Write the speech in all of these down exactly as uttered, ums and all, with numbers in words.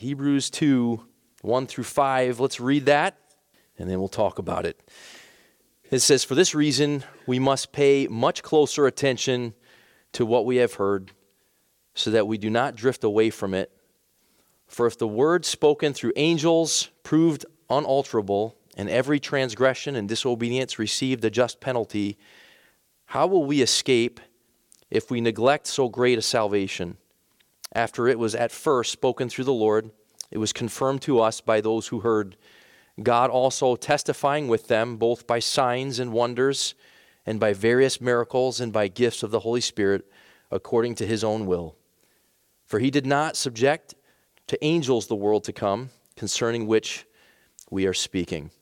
Hebrews two, one through five. Let's read that, and then we'll talk about it. It says, "For this reason, we must pay much closer attention to what we have heard, so that we do not drift away from it. For if the word spoken through angels proved unalterable, and every transgression and disobedience received a just penalty, how will we escape if we neglect so great a salvation? After it was at first spoken through the Lord, it was confirmed to us by those who heard, God also testifying with them, both by signs and wonders, and by various miracles, and by gifts of the Holy Spirit, according to his own will. For he did not subject to angels the world to come, concerning which we are speaking."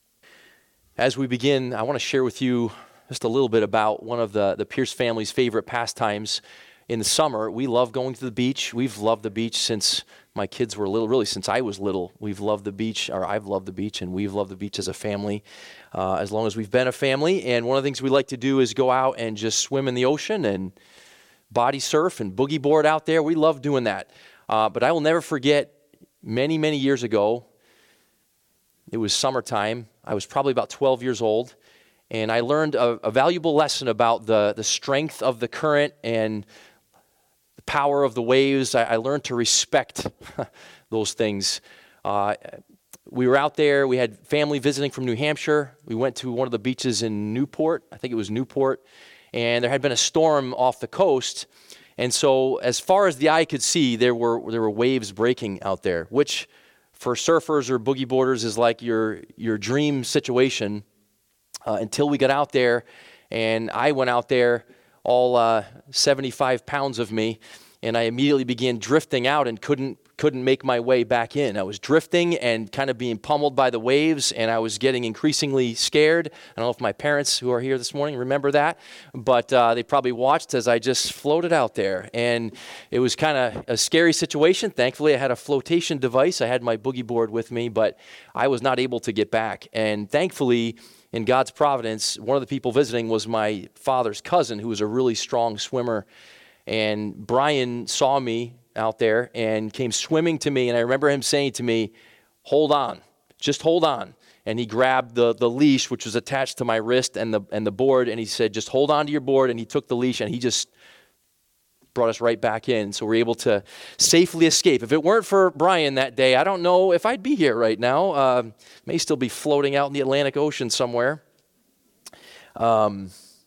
As we begin, I want to share with you just a little bit about one of the, the Pierce family's favorite pastimes. In the summer, we love going to the beach. We've loved the beach since my kids were little, really since I was little. We've loved the beach, or I've loved the beach, and we've loved the beach as a family, uh, as long as we've been a family. And one of the things we like to do is go out and just swim in the ocean and body surf and boogie board out there. We love doing that. Uh, but I will never forget, many, many years ago, it was summertime. I was probably about twelve years old, and I learned a, a valuable lesson about the, the strength of the current and the power of the waves. I, I learned to respect those things. Uh, we were out there. We had family visiting from New Hampshire. We went to one of the beaches in Newport. I think it was Newport. And there had been a storm off the coast. And so as far as the eye could see, there were there were waves breaking out there, which for surfers or boogie boarders is like your, your dream situation uh, until we got out there. And I went out there, all uh, seventy-five pounds of me, and I immediately began drifting out and couldn't couldn't make my way back in. I was drifting and kind of being pummeled by the waves, and I was getting increasingly scared. I don't know if my parents who are here this morning remember that, but uh, they probably watched as I just floated out there. And it was kind of a scary situation. Thankfully, I had a flotation device. I had my boogie board with me, but I was not able to get back. And thankfully, in God's providence, one of the people visiting was my father's cousin, who was a really strong swimmer. And Brian saw me out there and came swimming to me, and I remember him saying to me, "Hold on, just hold on." And he grabbed the, the leash, which was attached to my wrist, and the and the board, and he said, "Just hold on to your board." And he took the leash, and he just brought us right back in, so we were able to safely escape. If it weren't for Brian that day, I don't know if I'd be here right now. Uh, may still be floating out in the Atlantic Ocean somewhere. Um.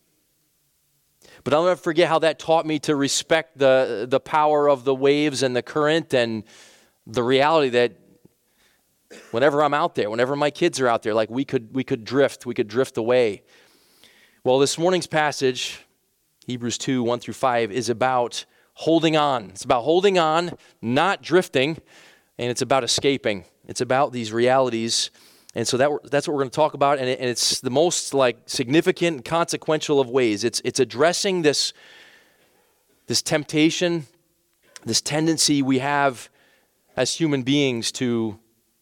But I'll never forget how that taught me to respect the, the power of the waves and the current, and the reality that whenever I'm out there, whenever my kids are out there, like we could we could drift, we could drift away. Well, this morning's passage, Hebrews two, one through five, is about holding on. It's about holding on, not drifting, and it's about escaping. It's about these realities. And so that that's what we're going to talk about, and, it, and it's the most like significant and consequential of ways. It's it's addressing this this temptation, this tendency we have as human beings to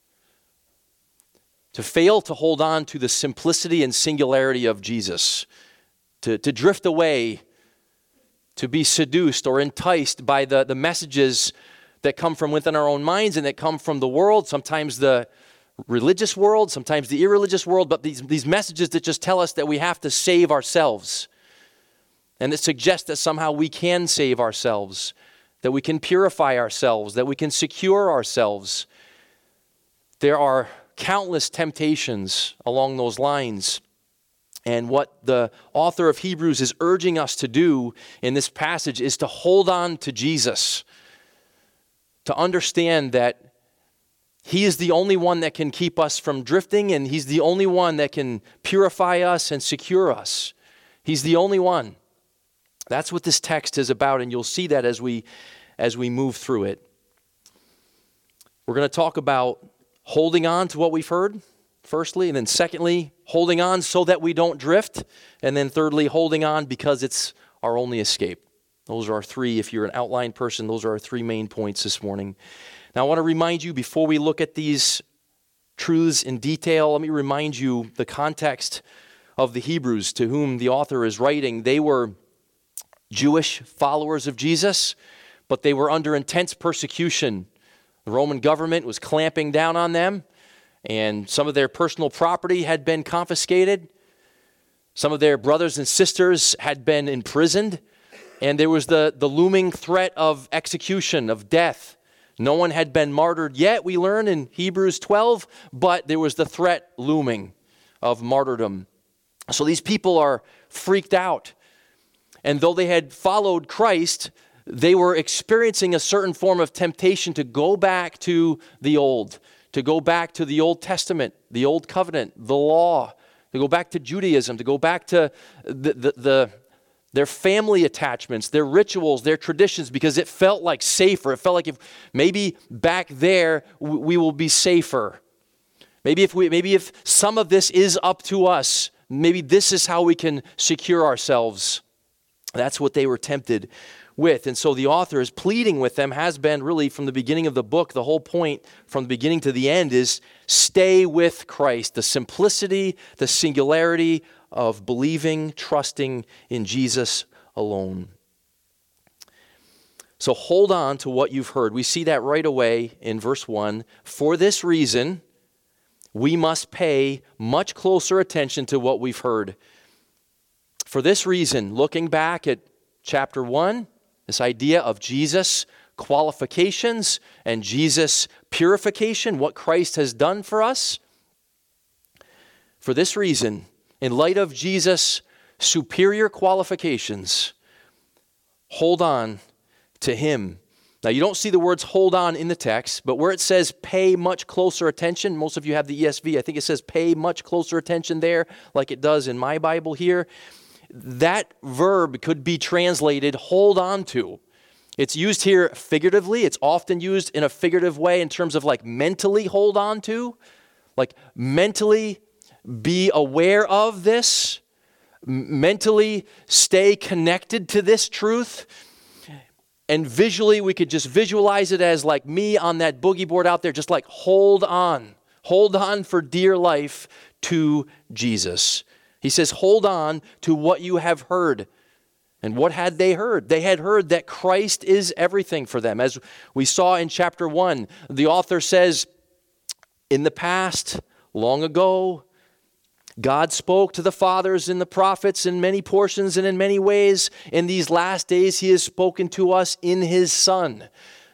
to fail to hold on to the simplicity and singularity of Jesus, to to drift away, to be seduced or enticed by the the messages that come from within our own minds and that come from the world, sometimes the religious world, sometimes the irreligious world, but these, these messages that just tell us that we have to save ourselves, and that suggest that somehow we can save ourselves, that we can purify ourselves, that we can secure ourselves. There are countless temptations along those lines, and what the author of Hebrews is urging us to do in this passage is to hold on to Jesus, to understand that He is the only one that can keep us from drifting, and He's the only one that can purify us and secure us. He's the only one. That's what this text is about, and you'll see that as we as we move through it. We're going to talk about holding on to what we've heard, firstly, and then secondly, holding on so that we don't drift, and then thirdly, holding on because it's our only escape. Those are our three, if you're an outline person, those are our three main points this morning. Now, I want to remind you, before we look at these truths in detail, let me remind you the context of the Hebrews to whom the author is writing. They were Jewish followers of Jesus, but they were under intense persecution The Roman government was clamping down on them, and some of their personal property had been confiscated. Some of their brothers and sisters had been imprisoned, and there was the, the looming threat of execution, of death. No one had been martyred yet, we learn in Hebrews twelve, but there was the threat looming of martyrdom. So these people are freaked out. And though they had followed Christ, they were experiencing a certain form of temptation to go back to the old, to go back to the Old Testament, the Old Covenant, the law, to go back to Judaism, to go back to the, the, the their family attachments, their rituals, their traditions, because it felt like safer. It felt like if maybe back there we will be safer. Maybe if we, maybe if some of this is up to us, maybe this is how we can secure ourselves. That's what they were tempted with. And so the author is pleading with them, has been really from the beginning of the book. The whole point from the beginning to the end is stay with Christ. The simplicity, the singularity of believing, trusting in Jesus alone. So hold on to what you've heard. We see that right away in verse one. For this reason, we must pay much closer attention to what we've heard. For this reason, looking back at chapter one, this idea of Jesus' qualifications and Jesus' purification, what Christ has done for us. For this reason, in light of Jesus' superior qualifications, hold on to him. Now, you don't see the words hold on in the text, but where it says pay much closer attention, most of you have the E S V, I think it says pay much closer attention there, like it does in my Bible here. That verb could be translated hold on to. It's used here figuratively. It's often used in a figurative way in terms of like mentally hold on to, like mentally be aware of this, mentally stay connected to this truth. And visually, we could just visualize it as like me on that boogie board out there, just like hold on. Hold on for dear life to Jesus. He says, hold on to what you have heard. And what had they heard? They had heard that Christ is everything for them. As we saw in chapter one, the author says, in the past, long ago, God spoke to the fathers and the prophets in many portions and in many ways. In these last days, he has spoken to us in his Son.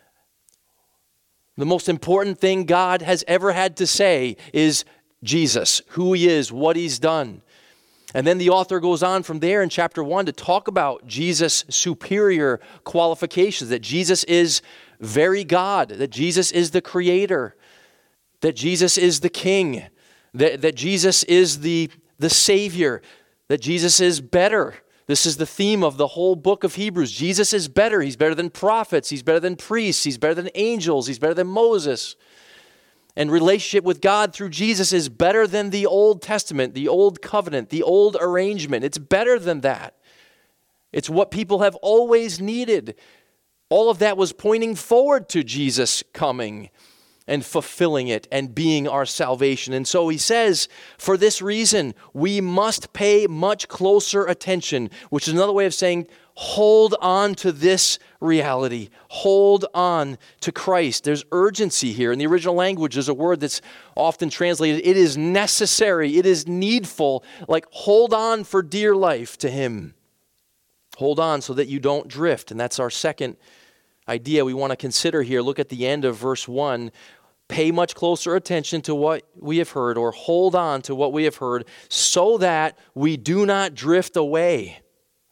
The most important thing God has ever had to say is Jesus, who he is, what he's done. And then the author goes on from there in chapter one to talk about Jesus' superior qualifications, that Jesus is very God, that Jesus is the creator, that Jesus is the king, that, that Jesus is the, the savior, that Jesus is better. This is the theme of the whole book of Hebrews. Jesus is better. He's better than prophets. He's better than priests. He's better than angels. He's better than Moses. And relationship with God through Jesus is better than the Old Testament, the Old Covenant, the old arrangement. It's better than that. It's what people have always needed. All of that was pointing forward to Jesus coming and fulfilling it and being our salvation. And so he says, for this reason, we must pay much closer attention, which is another way of saying, hold on to this reality. Hold on to Christ. There's urgency here. In the original language, there's a word that's often translated, it is necessary, it is needful. Like, hold on for dear life to him. Hold on so that you don't drift. And that's our second idea we want to consider here. Look at the end of verse one. Pay much closer attention to what we have heard, or hold on to what we have heard, so that we do not drift away.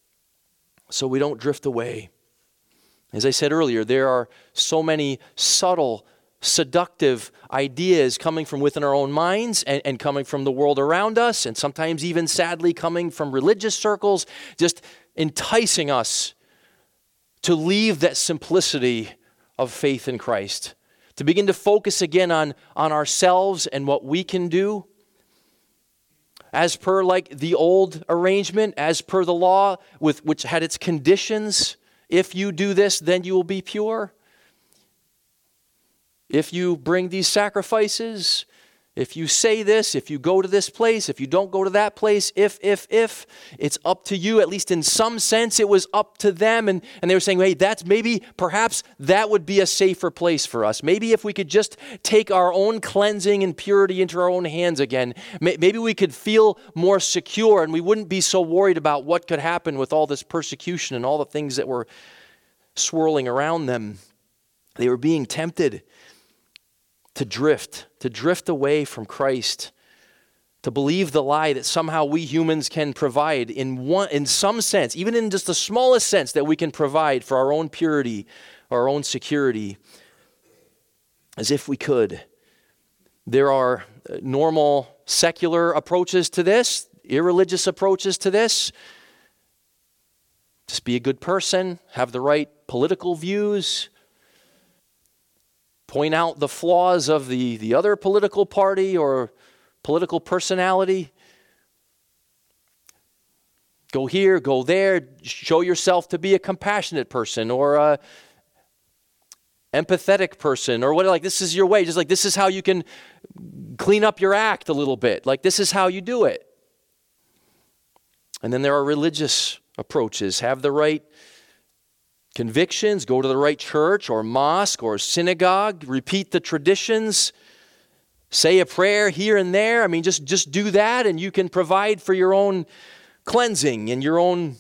So we don't drift away. As I said earlier, there are so many subtle, seductive ideas coming from within our own minds and, and coming from the world around us, and sometimes even sadly coming from religious circles, just enticing us to leave that simplicity of faith in Christ, to begin to focus again on, on ourselves and what we can do. As per like the old arrangement, as per the law, with which had its conditions. If you do this, then you will be pure. If you bring these sacrifices, If you say this, if you go to this place, if you don't go to that place, if, if, if, it's up to you. At least in some sense, it was up to them. And, and they were saying, hey, that's maybe, perhaps that would be a safer place for us. Maybe if we could just take our own cleansing and purity into our own hands again, maybe we could feel more secure and we wouldn't be so worried about what could happen with all this persecution and all the things that were swirling around them. They were being tempted to drift, to drift away from Christ, to believe the lie that somehow we humans can provide in one, in some sense, even in just the smallest sense, that we can provide for our own purity, our own security, as if we could. There are normal secular approaches to this, irreligious approaches to this. Just be a good person, have the right political views, point out the flaws of the, the other political party or political personality. Go here, go there, show yourself to be a compassionate person or a empathetic person or whatever. Like, this is your way. Just like, this is how you can clean up your act a little bit. Like, this is how you do it. And then there are religious approaches. Have the right convictions, go to the right church or mosque or synagogue, repeat the traditions, say a prayer here and there. I mean, just, just do that and you can provide for your own cleansing and your own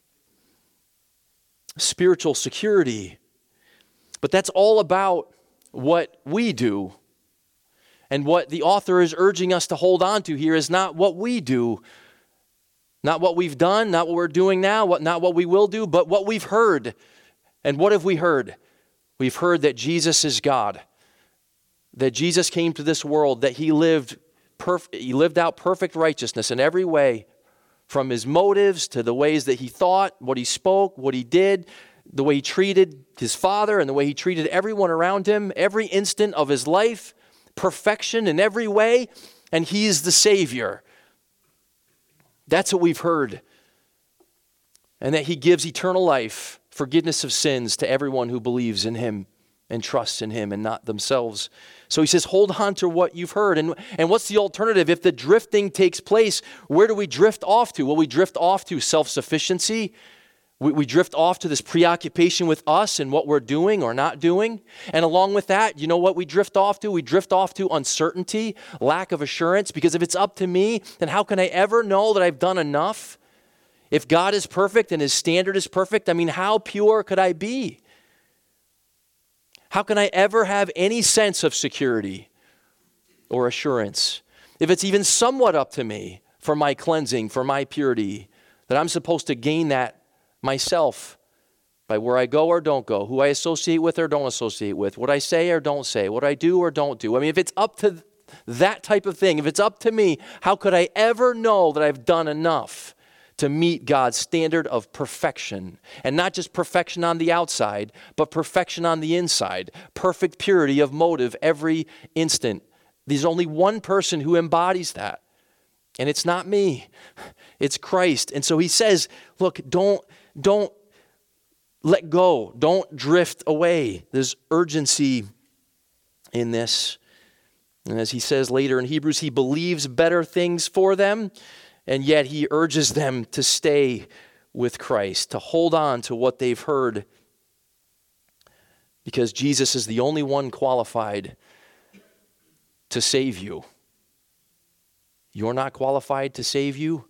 spiritual security. But that's all about what we do. And what the author is urging us to hold on to here is not what we do, not what we've done, not what we're doing now, what, not what we will do, but what we've heard. And what have we heard? We've heard that Jesus is God, that Jesus came to this world, that he lived perf- he lived out perfect righteousness in every way, from his motives to the ways that he thought, what he spoke, what he did, the way he treated his Father and the way he treated everyone around him, every instant of his life, perfection in every way, and he's the Savior. That's what we've heard. And that he gives eternal life, forgiveness of sins to everyone who believes in him and trusts in him and not themselves. So he says, hold on to what you've heard. And, and what's the alternative? If the drifting takes place, where do we drift off to? Well, we drift off to self-sufficiency. We, we drift off to this preoccupation with us and what we're doing or not doing. And along with that, you know what we drift off to? We drift off to uncertainty, lack of assurance. Because if it's up to me, then how can I ever know that I've done enough? If God is perfect and his standard is perfect, I mean, how pure could I be? How can I ever have any sense of security or assurance? If it's even somewhat up to me for my cleansing, for my purity, that I'm supposed to gain that myself by where I go or don't go, who I associate with or don't associate with, what I say or don't say, what I do or don't do. I mean, if it's up to that type of thing, if it's up to me, how could I ever know that I've done enough to meet God's standard of perfection? And not just perfection on the outside, but perfection on the inside. Perfect purity of motive every instant. There's only one person who embodies that. And it's not me. It's Christ. And so he says, look, don't, don't let go. Don't drift away. There's urgency in this. And as he says later in Hebrews, he believes better things for them. And yet he urges them to stay with Christ, to hold on to what they've heard, because Jesus is the only one qualified to save you. You're not qualified to save you.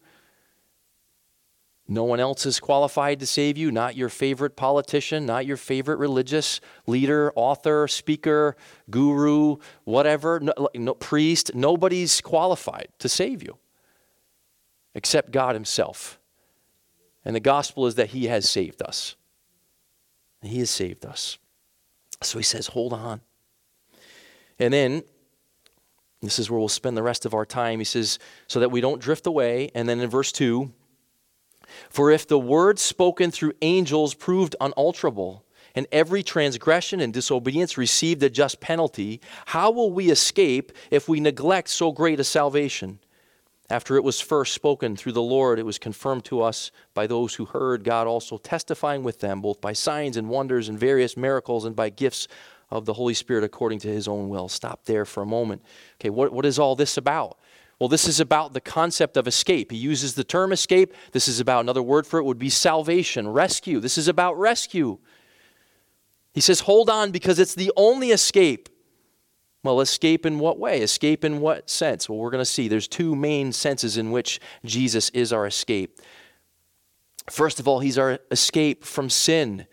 No one else is qualified to save you, not your favorite politician, not your favorite religious leader, author, speaker, guru, whatever, no, no, priest. Nobody's qualified to save you except God himself. And the gospel is that he has saved us. He has saved us. So he says, hold on. And then, this is where we'll spend the rest of our time. He says, so that we don't drift away. And then in verse two, for if the word spoken through angels proved unalterable, and every transgression and disobedience received a just penalty, how will we escape if we neglect so great a salvation? After it was first spoken through the Lord, it was confirmed to us by those who heard, God also testifying with them, both by signs and wonders and various miracles and by gifts of the Holy Spirit according to his own will. Stop there for a moment. Okay, what, what is all this about? Well, this is about the concept of escape. He uses the term escape. This is about, another word for it would be salvation, rescue. This is about rescue. He says, hold on, because it's the only escape. Well, escape in what way? Escape in what sense? Well, we're going to see. There's two main senses in which Jesus is our escape. First of all, he's our escape from sin.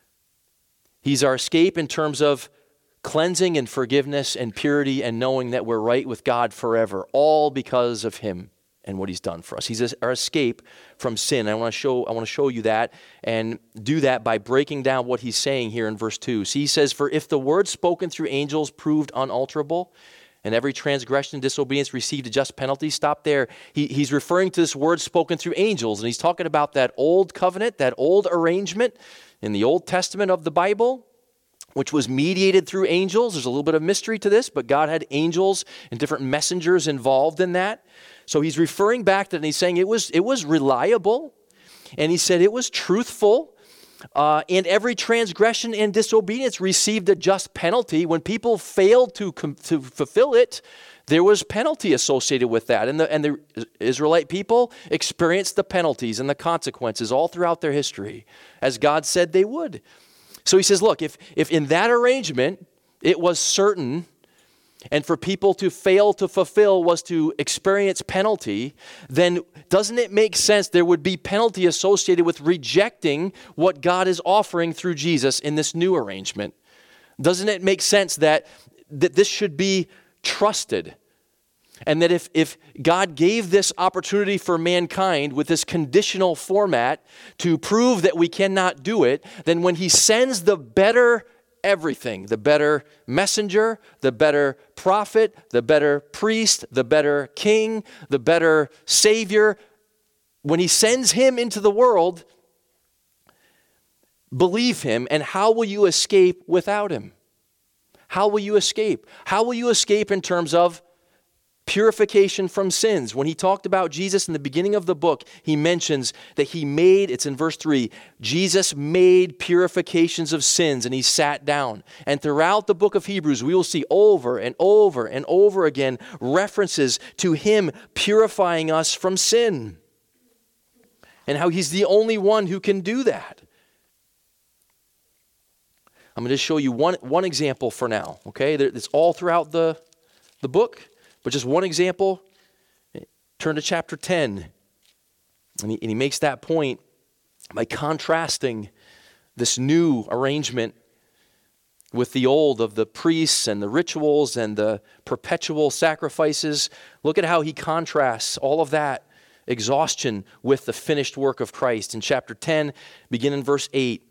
He's our escape in terms of cleansing and forgiveness and purity and knowing that we're right with God forever, all because of him and what he's done for us. He's our escape from sin. I want to show I want to show you that and do that by breaking down what he's saying here in verse two. See, he says, "For if the word spoken through angels proved unalterable, and every transgression and disobedience received a just penalty," stop there. He, he's referring to this word spoken through angels, and he's talking about that old covenant, that old arrangement in the Old Testament of the Bible, which was mediated through angels. There's a little bit of mystery to this, but God had angels and different messengers involved in that. So he's referring back to that, and he's saying it was, it was reliable, and he said it was truthful, uh, and every transgression and disobedience received a just penalty. When people failed to, com- to fulfill it, there was penalty associated with that. And the, and the Israelite people experienced the penalties and the consequences all throughout their history, as God said they would. So he says, look, if, if in that arrangement it was certain, and for people to fail to fulfill was to experience penalty, then doesn't it make sense there would be penalty associated with rejecting what God is offering through Jesus in this new arrangement? Doesn't it make sense that, that this should be trusted? And that if, if God gave this opportunity for mankind with this conditional format to prove that we cannot do it, then when he sends the better everything, the better messenger, the better prophet, the better priest, the better king, the better savior, when he sends him into the world, believe him, and how will you escape without him? How will you escape? How will you escape in terms of purification from sins? When he talked about Jesus in the beginning of the book, he mentions that he made, it's in verse three, Jesus made purifications of sins, and he sat down. And throughout the book of Hebrews, we will see over and over and over again references to him purifying us from sin, and how he's the only one who can do that. I'm going to show you one, one example for now, okay? It's all throughout the, the book. But just one example, turn to chapter ten. And he, and he makes that point by contrasting this new arrangement with the old of the priests and the rituals and the perpetual sacrifices. Look at how he contrasts all of that exhaustion with the finished work of Christ. In chapter ten, begin in verse eight.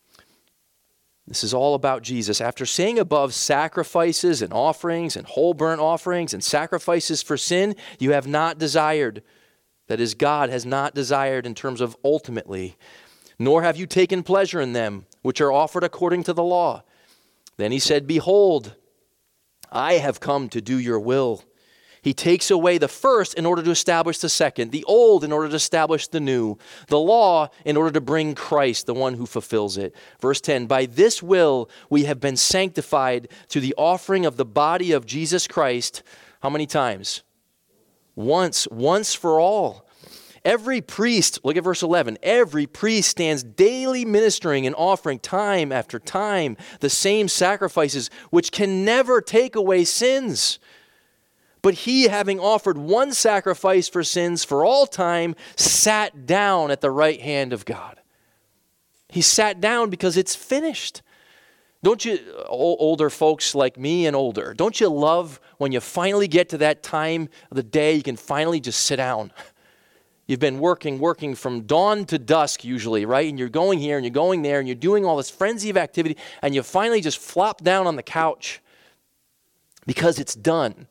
This is all about Jesus. After saying above sacrifices and offerings and whole burnt offerings and sacrifices for sin, you have not desired. That is, God has not desired in terms of ultimately. Nor have you taken pleasure in them, which are offered according to the law. Then he said, behold, I have come to do your will. He takes away the first in order to establish the second, the old in order to establish the new, the law in order to bring Christ, the one who fulfills it. Verse ten, by this will we have been sanctified through the offering of the body of Jesus Christ. How many times? Once, once for all. Every priest, look at verse eleven, every priest stands daily ministering and offering time after time the same sacrifices which can never take away sins. But he, having offered one sacrifice for sins for all time, sat down at the right hand of God. He sat down because it's finished. Don't you, older folks like me and older, don't you love when you finally get to that time of the day you can finally just sit down? You've been working, working from dawn to dusk usually, right? And you're going here and you're going there and you're doing all this frenzy of activity, and you finally just flop down on the couch because it's done.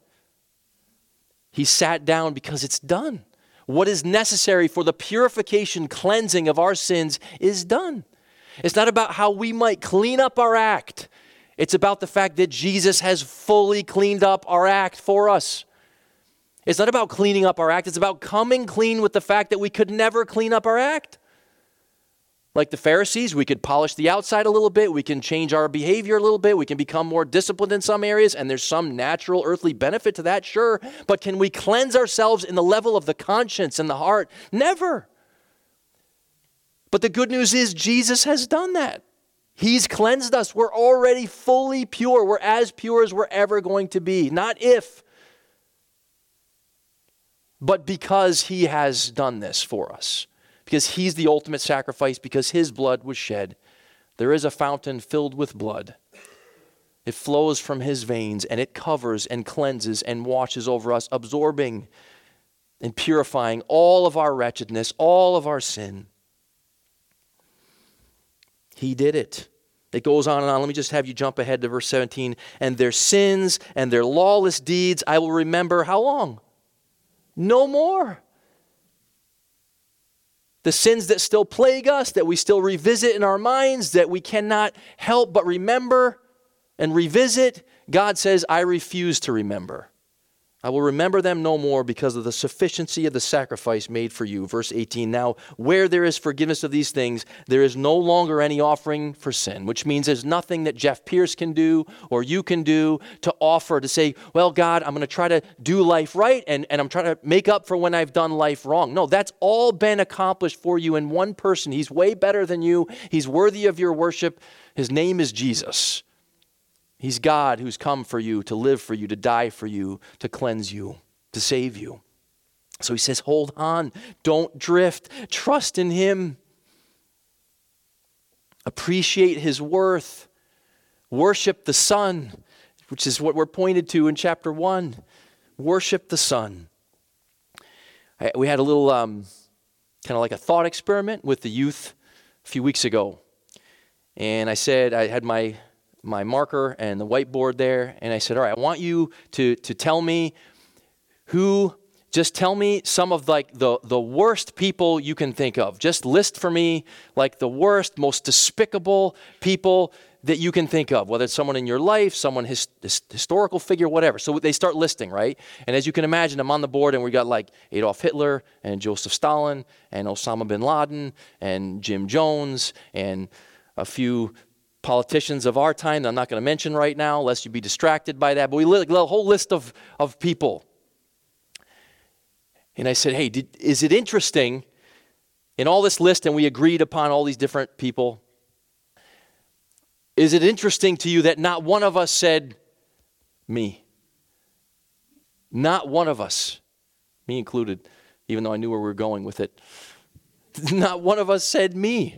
He sat down because it's done. What is necessary for the purification, cleansing of our sins is done. It's not about how we might clean up our act. It's about the fact that Jesus has fully cleaned up our act for us. It's not about cleaning up our act. It's about coming clean with the fact that we could never clean up our act. Like the Pharisees, we could polish the outside a little bit. We can change our behavior a little bit. We can become more disciplined in some areas, and there's some natural earthly benefit to that, sure. But can we cleanse ourselves in the level of the conscience and the heart? Never. But the good news is Jesus has done that. He's cleansed us. We're already fully pure. We're as pure as we're ever going to be. Not if, but because he has done this for us. Because he's the ultimate sacrifice, because his blood was shed. There is a fountain filled with blood. It flows from his veins, and it covers and cleanses and washes over us, absorbing and purifying all of our wretchedness, all of our sin. He did it. It goes on and on. Let me just have you jump ahead to verse seventeen. And their sins and their lawless deeds I will remember how long? No more. The sins that still plague us, that we still revisit in our minds, that we cannot help but remember and revisit, God says, I refuse to remember. I will remember them no more because of the sufficiency of the sacrifice made for you. Verse eighteen, now where there is forgiveness of these things, there is no longer any offering for sin, which means there's nothing that Jeff Pierce can do or you can do to offer to say, well, God, I'm going to try to do life right and, and I'm trying to make up for when I've done life wrong. No, that's all been accomplished for you in one person. He's way better than you. He's worthy of your worship. His name is Jesus. He's God who's come for you, to live for you, to die for you, to cleanse you, to save you. So he says, hold on, don't drift, trust in him. Appreciate his worth. Worship the Son, which is what we're pointed to in chapter one. Worship the Son. I, we had a little um, kind of like a thought experiment with the youth a few weeks ago. And I said, I had my... my marker and the whiteboard there, and I said, all right, I want you to to tell me who, just tell me some of like the, the worst people you can think of. Just list for me like the worst, most despicable people that you can think of, whether it's someone in your life, someone his, his historical figure, whatever. So they start listing, right? And as you can imagine, I'm on the board and we got like Adolf Hitler and Joseph Stalin and Osama bin Laden and Jim Jones and a few politicians of our time that I'm not going to mention right now, lest you be distracted by that. But we lit a whole list of, of people. And I said, hey, did, is it interesting in all this list, and we agreed upon all these different people, is it interesting to you that not one of us said me? Not one of us, me included, even though I knew where we were going with it. Not one of us said me.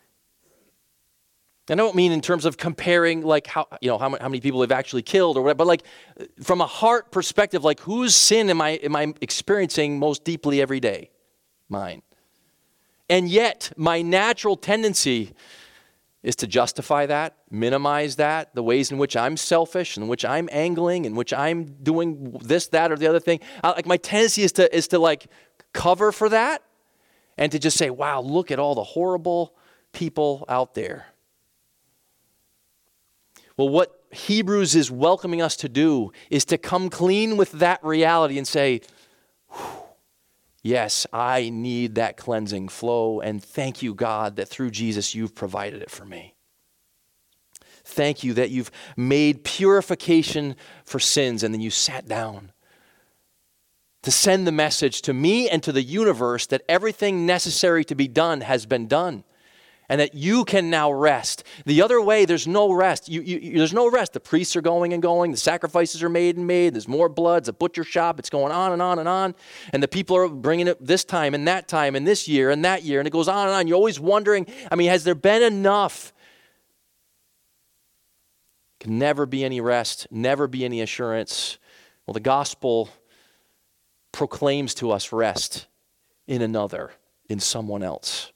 I don't mean in terms of comparing like how, you know, how many, how many people they've actually killed or whatever, but like from a heart perspective, like whose sin am I am I experiencing most deeply every day? Mine. And yet my natural tendency is to justify that, minimize that, the ways in which I'm selfish, in which I'm angling, in which I'm doing this, that, or the other thing. I, like my tendency is to is to like cover for that and to just say, wow, look at all the horrible people out there. Well, what Hebrews is welcoming us to do is to come clean with that reality and say, yes, I need that cleansing flow, and thank you, God, that through Jesus you've provided it for me. Thank you that you've made purification for sins, and then you sat down to send the message to me and to the universe that everything necessary to be done has been done. And that you can now rest. The other way, there's no rest. You, you, there's no rest. The priests are going and going. The sacrifices are made and made. There's more blood. It's a butcher shop. It's going on and on and on. And the people are bringing it this time and that time and this year and that year. And it goes on and on. You're always wondering, I mean, has there been enough? Can never be any rest. Never be any assurance. Well, the gospel proclaims to us rest in another, in someone else.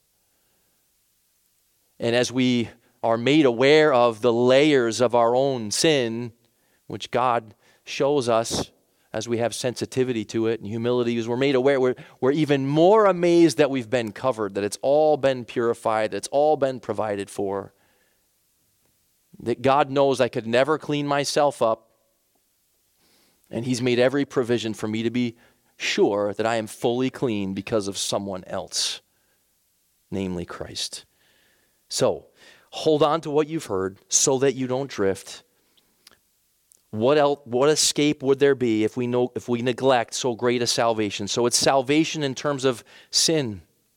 And as we are made aware of the layers of our own sin, which God shows us as we have sensitivity to it and humility, as we're made aware, we're, we're even more amazed that we've been covered, that it's all been purified, that it's all been provided for. That God knows I could never clean myself up, and he's made every provision for me to be sure that I am fully clean because of someone else, namely Christ. So, hold on to what you've heard so that you don't drift. What else, what escape would there be if we know if we neglect so great a salvation? So it's salvation in terms of sin.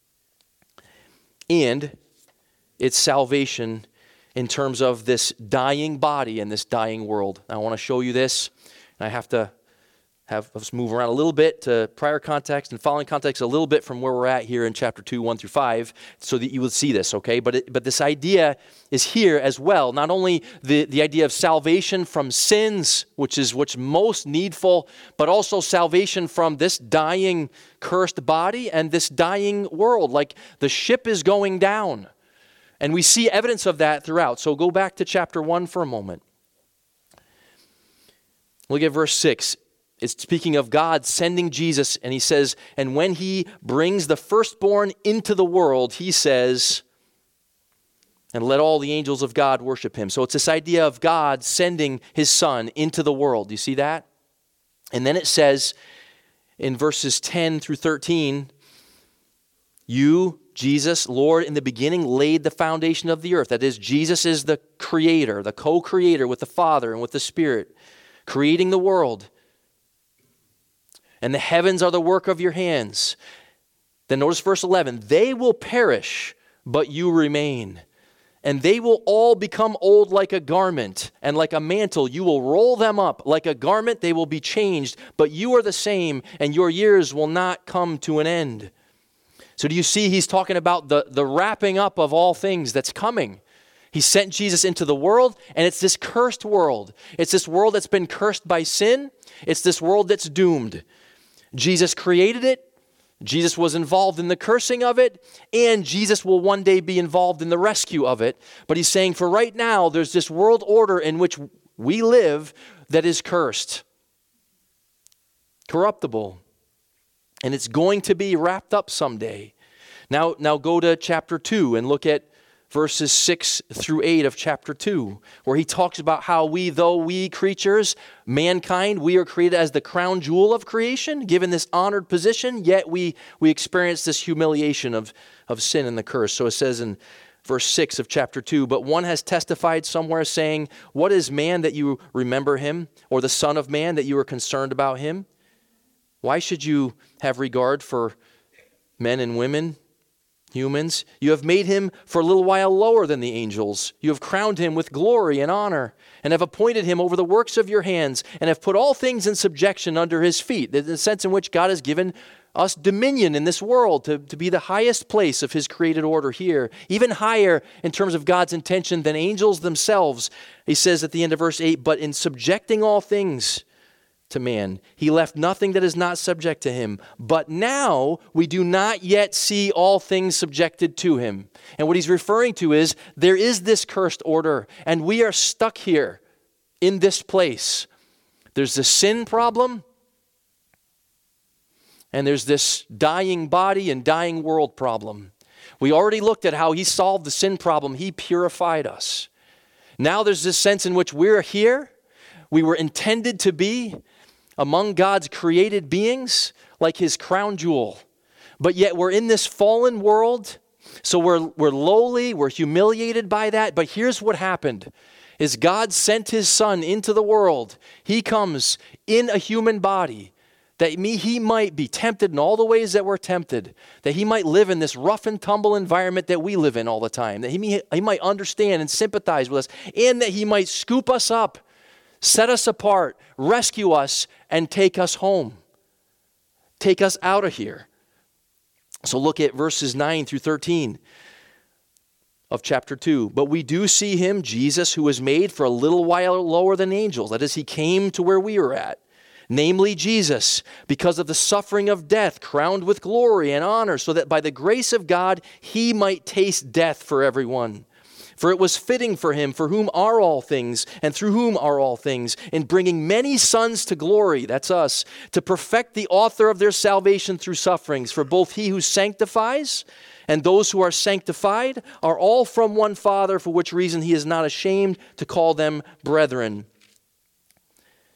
And it's salvation in terms of this dying body and this dying world. I want to show you this. And I have to have us move around a little bit to prior context and following context a little bit from where we're at here in chapter two, one through five, so that you will see this, okay? But it, but this idea is here as well. Not only the, the idea of salvation from sins, which is what's most needful, but also salvation from this dying, cursed body and this dying world. Like the ship is going down. And we see evidence of that throughout. So go back to chapter one for a moment. Look at verse six. It's speaking of God sending Jesus, and he says, and when he brings the firstborn into the world, he says, and let all the angels of God worship him. So it's this idea of God sending his son into the world. Do you see that? And then it says in verses ten through thirteen, you, Jesus, Lord, in the beginning laid the foundation of the earth. That is, Jesus is the creator, the co-creator with the Father and with the Spirit, creating the world. And the heavens are the work of your hands. Then notice verse eleven. They will perish, but you remain. And they will all become old like a garment, and like a mantle you will roll them up. Like a garment they will be changed, but you are the same, and your years will not come to an end. So do you see he's talking about the, the wrapping up of all things that's coming. He sent Jesus into the world, and it's this cursed world. It's this world that's been cursed by sin. It's this world that's doomed. Jesus created it, Jesus was involved in the cursing of it, and Jesus will one day be involved in the rescue of it. But he's saying for right now, there's this world order in which we live that is cursed, corruptible, and it's going to be wrapped up someday. Now, now go to chapter two and look at verses six through eight of chapter two, where he talks about how we, though we creatures, mankind, we are created as the crown jewel of creation, given this honored position, yet we, we experience this humiliation of, of sin and the curse. So it says in verse six of chapter two, but one has testified somewhere saying, what is man that you remember him, or the son of man that you are concerned about him? Why should you have regard for men and women, humans? You have made him for a little while lower than the angels. You have crowned him with glory and honor, and have appointed him over the works of your hands, and have put all things in subjection under his feet. The sense in which God has given us dominion in this world to, to be the highest place of his created order here, even higher in terms of God's intention than angels themselves. He says at the end of verse eight, but in subjecting all things to man, he left nothing that is not subject to him. But now we do not yet see all things subjected to him. And what he's referring to is there is this cursed order, and we are stuck here in this place. There's the sin problem, and there's this dying body and dying world problem. We already looked at how he solved the sin problem. He purified us. Now there's this sense in which we're here. We were intended to be among God's created beings, like his crown jewel. But yet we're in this fallen world, so we're, we're lowly, we're humiliated by that. But here's what happened, is God sent his son into the world. He comes in a human body, that he might be tempted in all the ways that we're tempted, that he might live in this rough and tumble environment that we live in all the time, that he, may, he might understand and sympathize with us, and that he might scoop us up, set us apart, rescue us, and take us home. Take us out of here. So look at verses nine through thirteen of chapter two. But we do see him, Jesus, who was made for a little while lower than angels. That is, he came to where we are at. Namely Jesus, because of the suffering of death, crowned with glory and honor, so that by the grace of God he might taste death for everyone. For it was fitting for him, for whom are all things, and through whom are all things, in bringing many sons to glory, that's us, to perfect the author of their salvation through sufferings. For both he who sanctifies and those who are sanctified are all from one Father, for which reason he is not ashamed to call them brethren.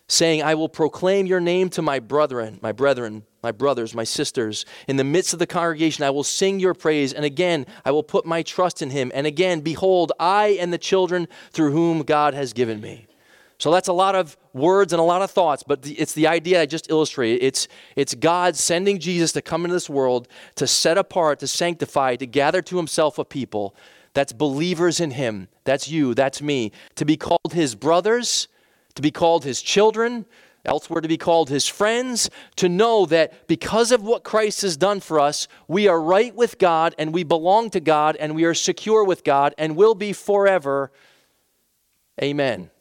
saying, I will proclaim your name to my brethren, my brethren, my brothers, my sisters. In the midst of the congregation, I will sing your praise. And again, I will put my trust in him. And again, behold, I and the children through whom God has given me. So that's a lot of words and a lot of thoughts, but it's the idea I just illustrated. It's, it's God sending Jesus to come into this world to set apart, to sanctify, to gather to himself a people that's believers in him. That's you, that's me. To be called his brothers, to be called his children, elsewhere to be called his friends, to know that because of what Christ has done for us, we are right with God and we belong to God and we are secure with God and will be forever. Amen.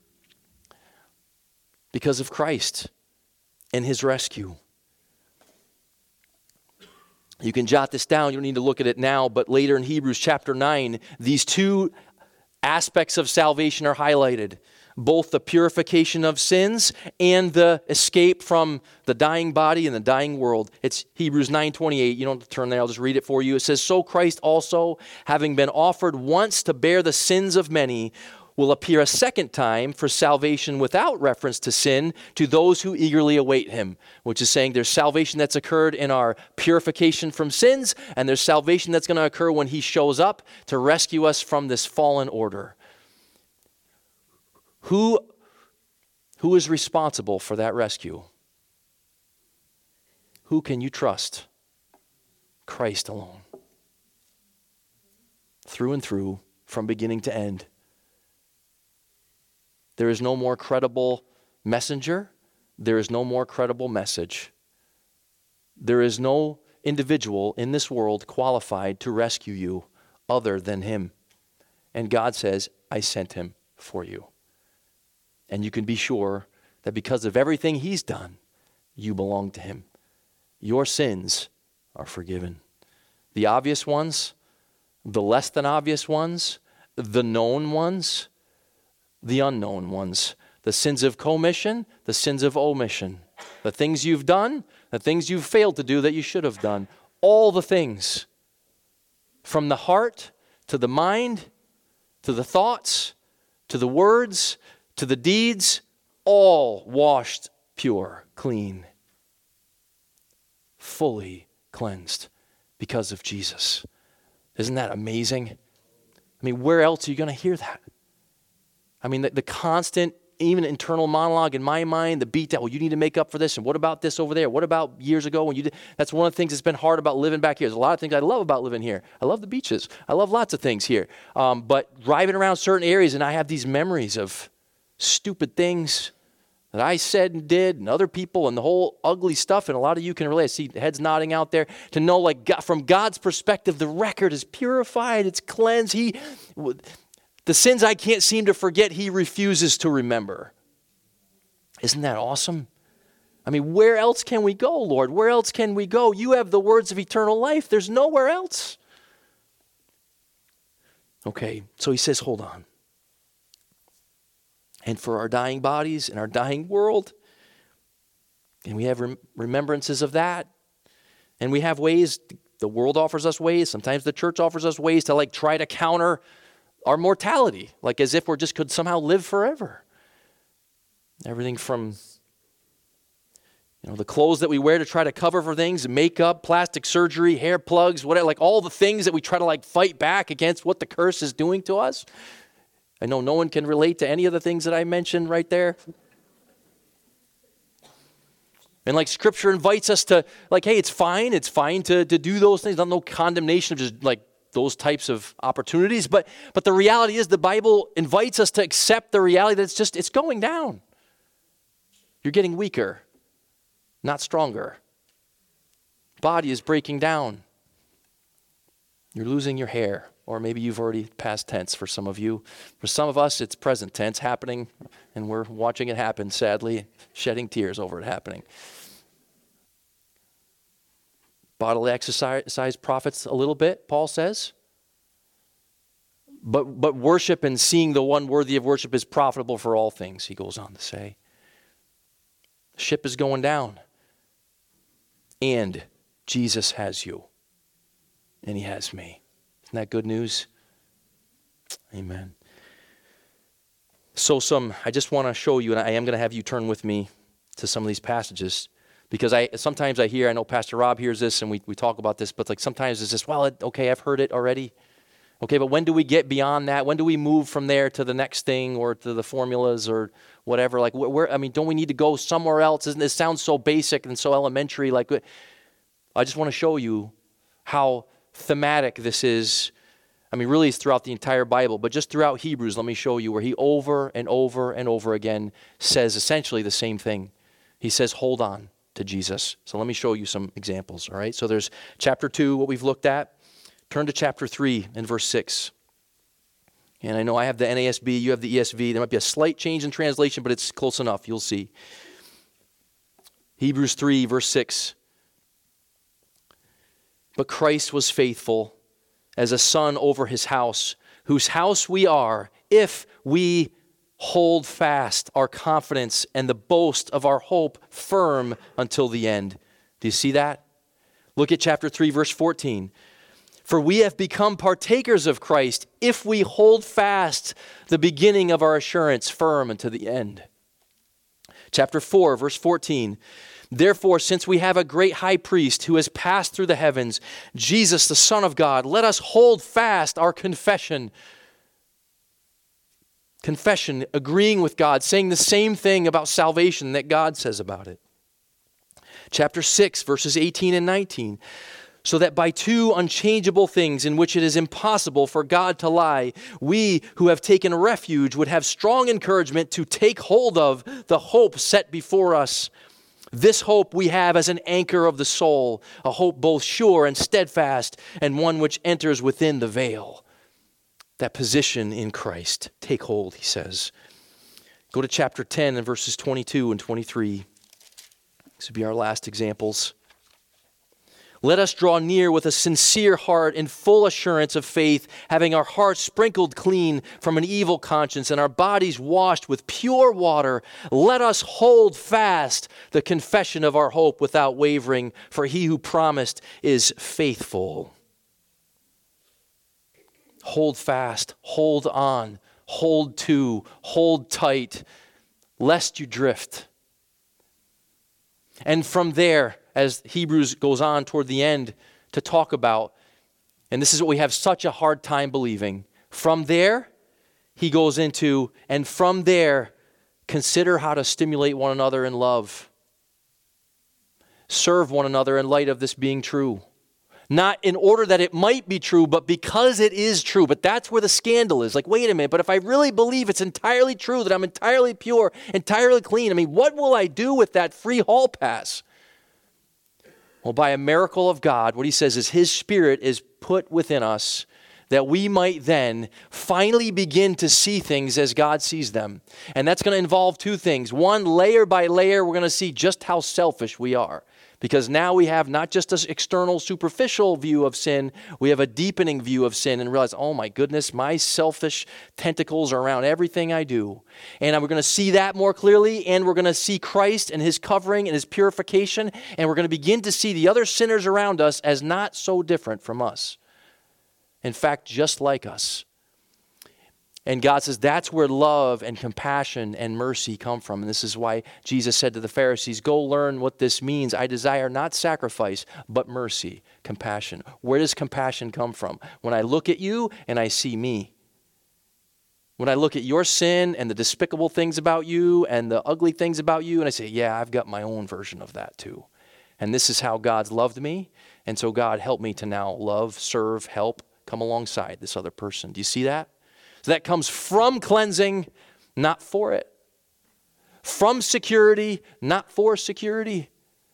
Because of Christ and his rescue. You can jot this down. You don't need to look at it now, but later in Hebrews chapter nine, these two aspects of salvation are highlighted. Both the purification of sins and the escape from the dying body and the dying world. It's Hebrews nine twenty-eight. You don't have to turn there. I'll just read it for you. It says, so Christ also, having been offered once to bear the sins of many, will appear a second time for salvation without reference to sin to those who eagerly await him, which is saying there's salvation that's occurred in our purification from sins, and there's salvation that's going to occur when he shows up to rescue us from this fallen order. Who, who is responsible for that rescue? Who can you trust? Christ alone. Through and through, from beginning to end. There is no more credible messenger. There is no more credible message. There is no individual in this world qualified to rescue you other than him. And God says, I sent him for you. And you can be sure that because of everything he's done, you belong to him. Your sins are forgiven. The obvious ones, the less than obvious ones, the known ones, the unknown ones, the sins of commission, the sins of omission, the things you've done, the things you've failed to do that you should have done, all the things, from the heart to the mind, to the thoughts, to the words, to the deeds, all washed pure, clean, fully cleansed because of Jesus. Isn't that amazing? I mean, where else are you going to hear that? I mean, the, the constant, even internal monologue in my mind, the beat that, well, you need to make up for this, and what about this over there? What about years ago when you did? That's one of the things that's been hard about living back here. There's a lot of things I love about living here. I love the beaches. I love lots of things here. Um, but driving around certain areas, and I have these memories of stupid things that I said and did, and other people, and the whole ugly stuff, and a lot of you can relate. I see heads nodding out there. To know, like, God, from God's perspective, the record is purified, it's cleansed. He... The sins I can't seem to forget, he refuses to remember. Isn't that awesome? I mean, where else can we go, Lord? Where else can we go? You have the words of eternal life. There's nowhere else. Okay, so he says, hold on. And for our dying bodies and our dying world, and we have rem- remembrances of that, and we have ways, the world offers us ways, sometimes the church offers us ways to like try to counter our mortality, like as if we're just could somehow live forever. Everything from, you know, the clothes that we wear to try to cover for things, makeup, plastic surgery, hair plugs, whatever, like all the things that we try to like fight back against what the curse is doing to us. I know no one can relate to any of the things that I mentioned right there. And like Scripture invites us to, like, hey, it's fine, it's fine to, to do those things. Not no condemnation of just like those types of opportunities, but but the reality is the Bible invites us to accept the reality that it's just, it's going down. You're getting weaker, not stronger. Body is breaking down. You're losing your hair, or maybe you've already past tense for some of you. For some of us, it's present tense happening, and we're watching it happen, sadly, shedding tears over it happening. Bodily exercise profits a little bit, Paul says. But but worship and seeing the one worthy of worship is profitable for all things, he goes on to say. The ship is going down. And Jesus has you. And he has me. Isn't that good news? Amen. So some, I just want to show you, and I am going to have you turn with me to some of these passages, because I sometimes I hear, I know Pastor Rob hears this, and we, we talk about this, but like sometimes it's just, well, it, okay, I've heard it already. Okay, but when do we get beyond that? When do we move from there to the next thing, or to the formulas, or whatever? Like, where, I mean, don't we need to go somewhere else? Isn't this sounds so basic and so elementary? Like, I just want to show you how thematic this is. I mean, really it's throughout the entire Bible, but just throughout Hebrews, let me show you where he over and over and over again says essentially the same thing. He says, hold on to Jesus. So let me show you some examples, all right? So there's chapter two, what we've looked at. Turn to chapter three and verse six. And I know I have the N A S B, you have the E S V. There might be a slight change in translation, but it's close enough, you'll see. Hebrews three, verse six. But Christ was faithful as a son over his house, whose house we are, if we hold fast our confidence and the boast of our hope firm until the end. Do you see that? Look at chapter three, verse fourteen. For we have become partakers of Christ if we hold fast the beginning of our assurance firm unto the end. Chapter four, verse fourteen. Therefore, since we have a great high priest who has passed through the heavens, Jesus, the Son of God, let us hold fast our confession. Confession, agreeing with God, saying the same thing about salvation that God says about it. Chapter six, verses eighteen and nineteen. So that by two unchangeable things in which it is impossible for God to lie, we who have taken refuge would have strong encouragement to take hold of the hope set before us. This hope we have as an anchor of the soul, a hope both sure and steadfast, and one which enters within the veil. That position in Christ. Take hold, he says. Go to chapter ten and verses twenty-two and twenty-three. This would be our last examples. Let us draw near with a sincere heart in full assurance of faith, having our hearts sprinkled clean from an evil conscience and our bodies washed with pure water. Let us hold fast the confession of our hope without wavering, for he who promised is faithful. Hold fast, hold on, hold to, hold tight, lest you drift. And from there, as Hebrews goes on toward the end to talk about, and this is what we have such a hard time believing. From there, he goes into, and from there, consider how to stimulate one another in love. Serve one another in light of this being true. Not in order that it might be true, but because it is true. But that's where the scandal is. Like, wait a minute, but if I really believe it's entirely true, that I'm entirely pure, entirely clean, I mean, what will I do with that free hall pass? Well, by a miracle of God, what he says is his Spirit is put within us that we might then finally begin to see things as God sees them. And that's going to involve two things. One, layer by layer, we're going to see just how selfish we are. Because now we have not just an external, superficial view of sin, we have a deepening view of sin and realize, oh my goodness, my selfish tentacles are around everything I do. And we're going to see that more clearly, and we're going to see Christ and his covering and his purification, and we're going to begin to see the other sinners around us as not so different from us. In fact, just like us. And God says that's where love and compassion and mercy come from. And this is why Jesus said to the Pharisees, go learn what this means. I desire not sacrifice, but mercy, compassion. Where does compassion come from? When I look at you and I see me. When I look at your sin and the despicable things about you and the ugly things about you, and I say, yeah, I've got my own version of that too. And this is how God's loved me. And so God, help me to now love, serve, help, come alongside this other person. Do you see that? So that comes from cleansing, not for it. From security, not for security.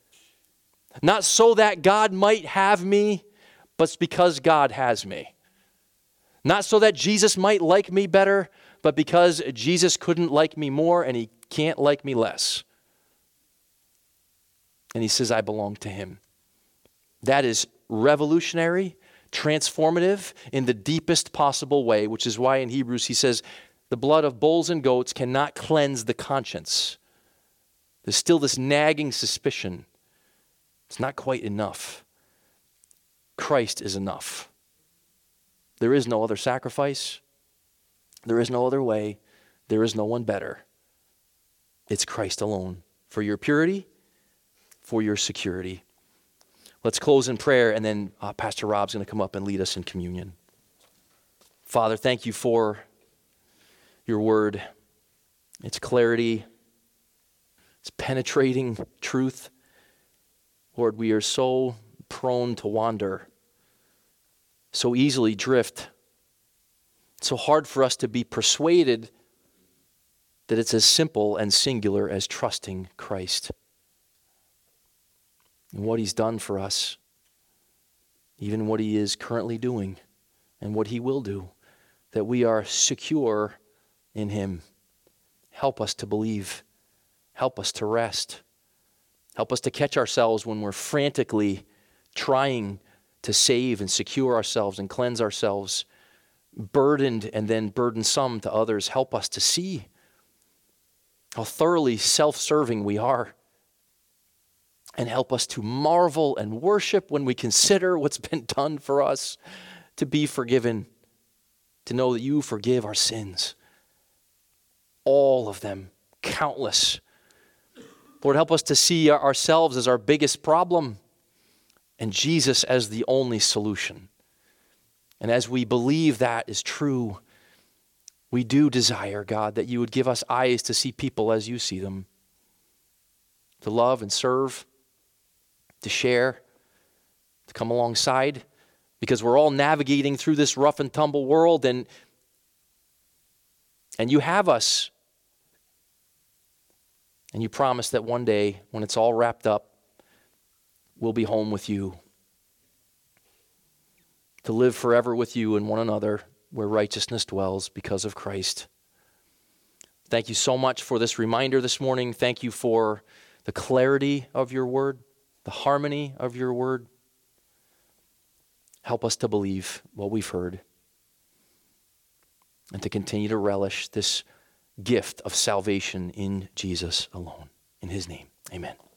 Not so that God might have me, but because God has me. Not so that Jesus might like me better, but because Jesus couldn't like me more and he can't like me less. And he says, I belong to him. That is revolutionary, transformative in the deepest possible way, which is why in Hebrews he says, the blood of bulls and goats cannot cleanse the conscience. There's still this nagging suspicion. It's not quite enough. Christ is enough. There is no other sacrifice. There is no other way. There is no one better. It's Christ alone for your purity, for your security. Let's close in prayer, and then uh, Pastor Rob's going to come up and lead us in communion. Father, thank you for your word, its clarity, its penetrating truth. Lord, we are so prone to wander, so easily drift. It's so hard for us to be persuaded that it's as simple and singular as trusting Christ and what he's done for us, even what he is currently doing and what he will do, that we are secure in him. Help us to believe. Help us to rest. Help us to catch ourselves when we're frantically trying to save and secure ourselves and cleanse ourselves, burdened and then burdensome to others. Help us to see how thoroughly self-serving we are. And help us to marvel and worship when we consider what's been done for us, to be forgiven, to know that you forgive our sins. All of them, countless. Lord, help us to see ourselves as our biggest problem and Jesus as the only solution. And as we believe that is true, we do desire, God, that you would give us eyes to see people as you see them, to love and serve, to share, to come alongside, because we're all navigating through this rough and tumble world, and, and you have us. And you promise that one day, when it's all wrapped up, we'll be home with you, to live forever with you and one another, where righteousness dwells because of Christ. Thank you so much for this reminder this morning. Thank you for the clarity of your word, the harmony of your word. Help us to believe what we've heard and to continue to relish this gift of salvation in Jesus alone. In his name, amen.